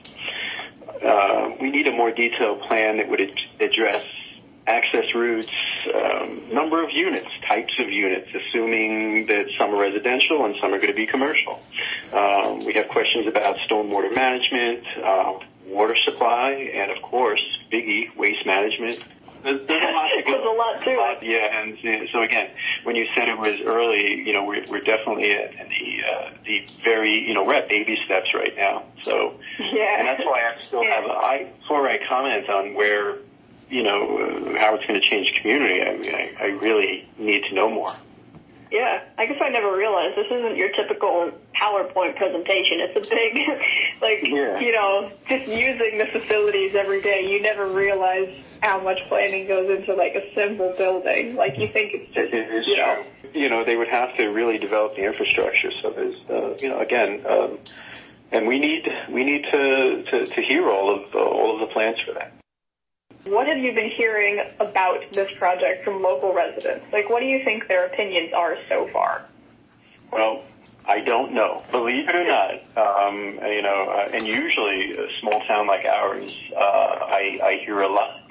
Uh, we need a more detailed plan that would ad- address access routes, um, number of units, types of units, assuming that some are residential and some are going to be commercial. Um, we have questions about stormwater management, uh, water supply, and of course, biggie, waste management. There's, there's a lot to go. There's a lot to it. Yeah, and so again, when you said it was early, you know, we're, we're definitely in the uh, the very, you know, we're at baby steps right now. So, yeah, and that's why I still have. I before I comment on where, you know, uh, how it's going to change the community. I mean, I, I really need to know more. Yeah, I guess I never realized this isn't your typical PowerPoint presentation. It's a big, like, yeah. you know, just using the facilities every day. You never realize how much planning goes into, like, a simple building. Like, you think it's just, it is you know. True. You know, they would have to really develop the infrastructure. So there's, uh, you know, again, um, and we need we need to, to, to hear all of uh, all of the plans for that. What have you been hearing about this project from local residents? Like, what do you think their opinions are so far? Well, I don't know. Believe it or not, um, you know, uh, and usually a small town like ours, uh, I, I hear a lot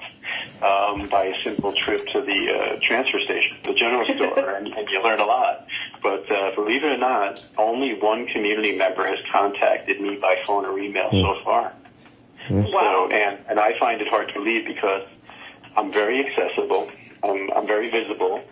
um, by a simple trip to the uh, transfer station, the general store, and, and you learn a lot. But uh, believe it or not, only one community member has contacted me by phone or email so far. Wow. So, and, and I find it hard to believe because I'm very accessible. I'm, I'm very visible.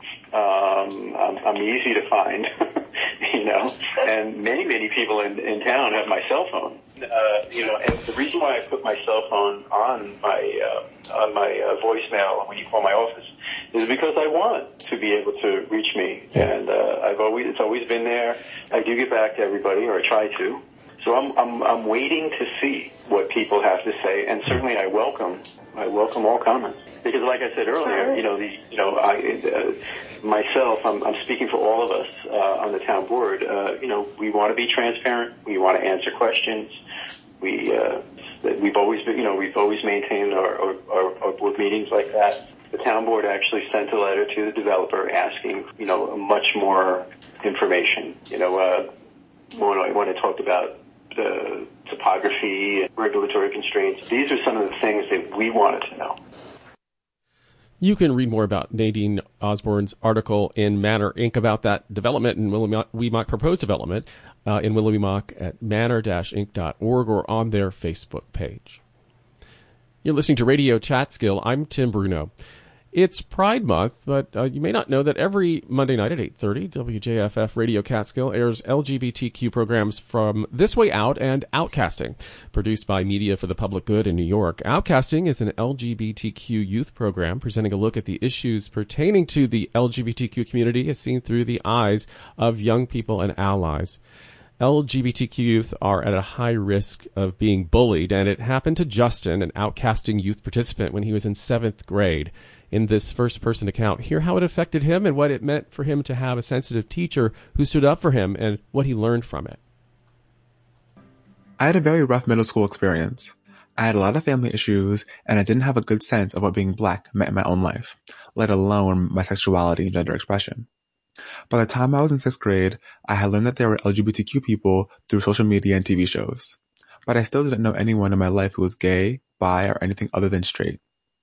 Um, I'm, I'm easy to find, you know, and many, many people in, in town have my cell phone. Uh, you know, and the reason why I put my cell phone on my, uh, on my uh, voicemail when you call my office is because I want to be able to reach me. And, uh, I've always, it's always been there. I do get back to everybody, or I try to. So I'm, I'm, I'm waiting to see what people have to say, and certainly I welcome, I welcome all comments. Because, like I said earlier, you know, the, you know, I, uh, myself, I'm, I'm speaking for all of us uh, on the town board. Uh, you know, we want to be transparent. We want to answer questions. We, uh, we've always, been, you know, we've always maintained our, our, our board meetings like that. The town board actually sent a letter to the developer asking, you know, much more information. You know, uh, when I, when I talked about the topography, regulatory constraints. These are some of the things that we wanted to know. You can read more about Nadine Osborne's article in Manor Incorporated about that development in Willowy-Mock, proposed development uh, in Willowy-Mock at manor dash inc dot org or on their Facebook page. You're listening to Radio Chatskill. I'm Tim Bruno. It's Pride Month, but uh, you may not know that every Monday night at eight thirty, W J F F Radio Catskill airs L G B T Q programs from This Way Out and Outcasting. Produced by Media for the Public Good in New York, Outcasting is an L G B T Q youth program presenting a look at the issues pertaining to the L G B T Q community as seen through the eyes of young people and allies. L G B T Q youth are at a high risk of being bullied, and it happened to Justin, an Outcasting youth participant, when he was in seventh grade. In this first-person account, hear how it affected him and what it meant for him to have a sensitive teacher who stood up for him and what he learned from it. I had a very rough middle school experience. I had a lot of family issues, and I didn't have a good sense of what being black meant in my own life, let alone my sexuality and gender expression. By the time I was in sixth grade, I had learned that there were L G B T Q people through social media and T V shows. But I still didn't know anyone in my life who was gay, bi, or anything other than straight.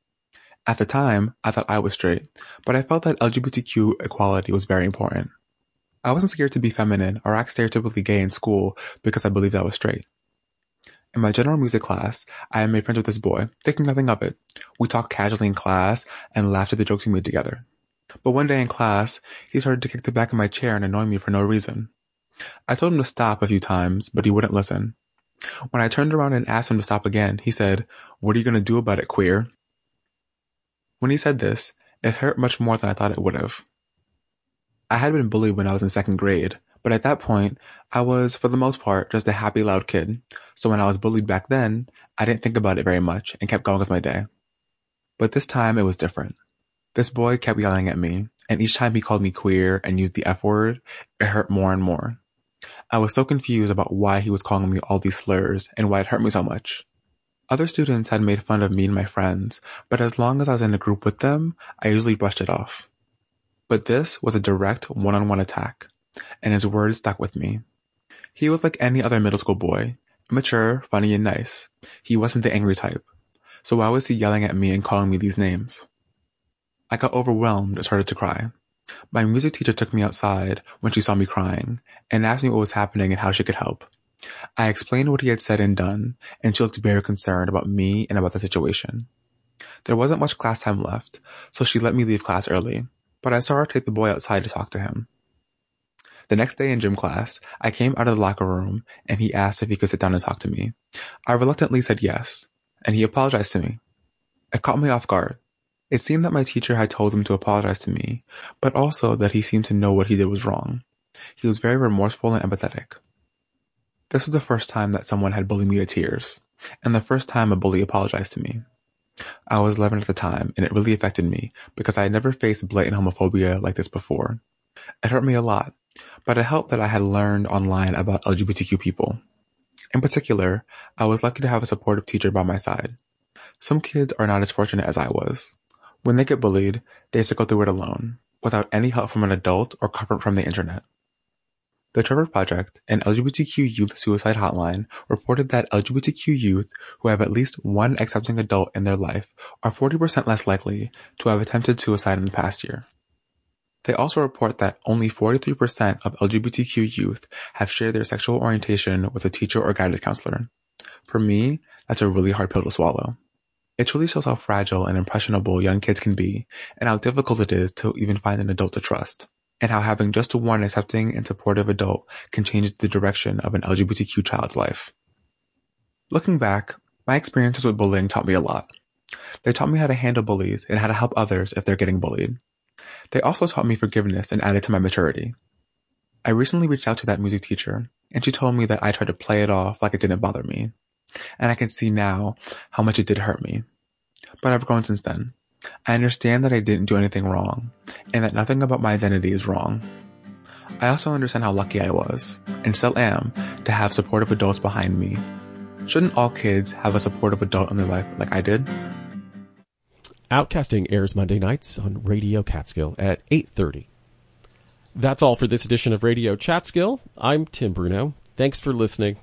At the time, I thought I was straight, but I felt that L G B T Q equality was very important. I wasn't scared to be feminine or act stereotypically gay in school because I believed I was straight. In my general music class, I had made friends with this boy, thinking nothing of it. We talked casually in class and laughed at the jokes we made together. But one day in class, he started to kick the back of my chair and annoy me for no reason. I told him to stop a few times, but he wouldn't listen. When I turned around and asked him to stop again, he said, "What are you going to do about it, queer?" When he said this, it hurt much more than I thought it would have. I had been bullied when I was in second grade, but at that point, I was, for the most part, just a happy, loud kid. So when I was bullied back then, I didn't think about it very much and kept going with my day. But this time, it was different. This boy kept yelling at me, and each time he called me queer and used the F word, it hurt more and more. I was so confused about why he was calling me all these slurs and why it hurt me so much. Other students had made fun of me and my friends, but as long as I was in a group with them, I usually brushed it off. But this was a direct one-on-one attack, and his words stuck with me. He was like any other middle school boy, immature, funny, and nice. He wasn't the angry type. So why was he yelling at me and calling me these names? I got overwhelmed and started to cry. My music teacher took me outside when she saw me crying and asked me what was happening and how she could help. I explained what he had said and done, and she looked very concerned about me and about the situation. There wasn't much class time left, so she let me leave class early, but I saw her take the boy outside to talk to him. The next day in gym class, I came out of the locker room, and he asked if he could sit down and talk to me. I reluctantly said yes, and he apologized to me. It caught me off guard. It seemed that my teacher had told him to apologize to me, but also that he seemed to know what he did was wrong. He was very remorseful and empathetic. This was the first time that someone had bullied me to tears, and the first time a bully apologized to me. I was eleven at the time, and it really affected me because I had never faced blatant homophobia like this before. It hurt me a lot, but it helped that I had learned online about L G B T Q people. In particular, I was lucky to have a supportive teacher by my side. Some kids are not as fortunate as I was. When they get bullied, they have to go through it alone, without any help from an adult or comfort from the internet. The Trevor Project, an L G B T Q youth suicide hotline, reported that L G B T Q youth who have at least one accepting adult in their life are forty percent less likely to have attempted suicide in the past year. They also report that only forty-three percent of L G B T Q youth have shared their sexual orientation with a teacher or guidance counselor. For me, that's a really hard pill to swallow. It truly shows how fragile and impressionable young kids can be, and how difficult it is to even find an adult to trust, and how having just one accepting and supportive adult can change the direction of an L G B T Q child's life. Looking back, my experiences with bullying taught me a lot. They taught me how to handle bullies and how to help others if they're getting bullied. They also taught me forgiveness and added to my maturity. I recently reached out to that music teacher, and she told me that I tried to play it off like it didn't bother me. And I can see now how much it did hurt me. But I've grown since then. I understand that I didn't do anything wrong, and that nothing about my identity is wrong. I also understand how lucky I was, and still am, to have supportive adults behind me. Shouldn't all kids have a supportive adult in their life like I did? Outcasting airs Monday nights on Radio Catskill at eight thirty. That's all for this edition of Radio Catskill. I'm Tim Bruno. Thanks for listening.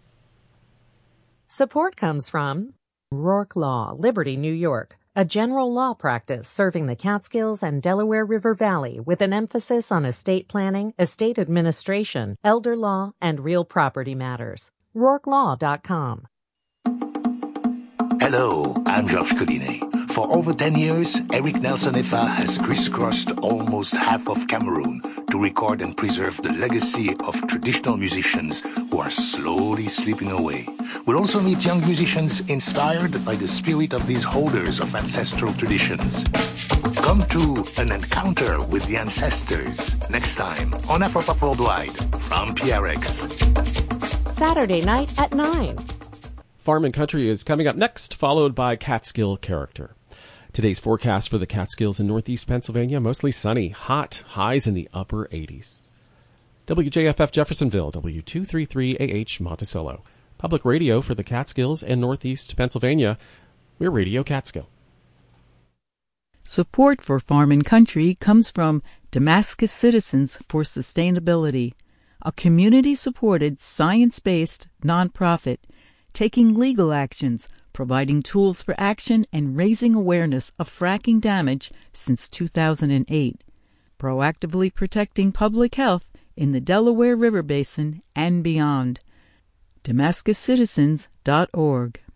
Support comes from Rourke Law, Liberty, New York, a general law practice serving the Catskills and Delaware River Valley with an emphasis on estate planning, estate administration, elder law, and real property matters. rourke law dot com. Hello, I'm Georges Collinet. For over ten years, Eric Nelson Ifa has crisscrossed almost half of Cameroon to record and preserve the legacy of traditional musicians who are slowly slipping away. We'll also meet young musicians inspired by the spirit of these holders of ancestral traditions. Come to an encounter with the ancestors next time on Afropop Worldwide from P R X. Saturday night at nine. Farm and Country is coming up next, followed by Catskill Character. Today's forecast for the Catskills in northeast Pennsylvania, mostly sunny, hot, highs in the upper eighties. W J F F Jeffersonville, W two thirty-three A H Monticello. Public radio for the Catskills and northeast Pennsylvania. We're Radio Catskill. Support for Farm and Country comes from Damascus Citizens for Sustainability, a community-supported, science-based nonprofit taking legal actions, providing tools for action, and raising awareness of fracking damage since two thousand eight, proactively protecting public health in the Delaware River Basin and beyond. Damascus Citizens dot org.